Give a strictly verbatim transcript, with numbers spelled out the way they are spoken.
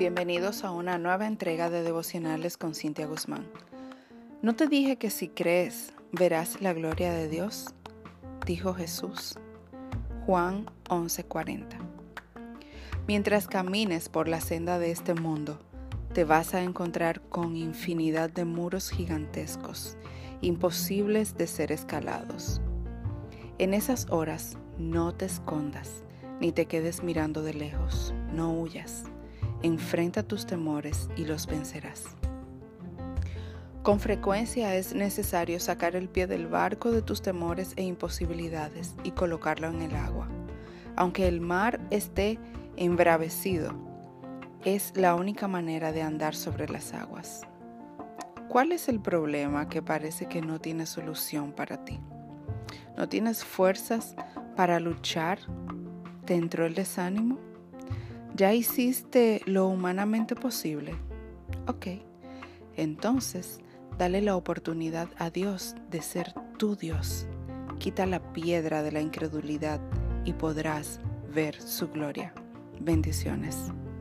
Bienvenidos a una nueva entrega de Devocionales con Cintia Guzmán. ¿No te dije que si crees verás la gloria de Dios? Dijo Jesús. Juan once cuarenta. Mientras camines por la senda de este mundo, te vas a encontrar con infinidad de muros gigantescos, imposibles de ser escalados. En esas horas, no te escondas, ni te quedes mirando de lejos, no huyas. Enfrenta tus temores y los vencerás. Con frecuencia es necesario sacar el pie del barco de tus temores e imposibilidades y colocarlo en el agua. Aunque el mar esté embravecido, es la única manera de andar sobre las aguas. ¿Cuál es el problema que parece que no tiene solución para ti? ¿No tienes fuerzas para luchar? ¿Te entró el desánimo? ¿Ya hiciste lo humanamente posible? Ok, entonces dale la oportunidad a Dios de ser tu Dios. Quita la piedra de la incredulidad y podrás ver su gloria. Bendiciones.